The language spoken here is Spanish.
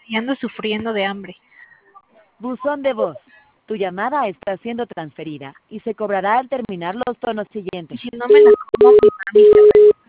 y ando sufriendo de hambre. Buzón de voz. Tu llamada está siendo transferida y se cobrará al terminar los tonos Y siguientes. si no me la como, mi mami se va.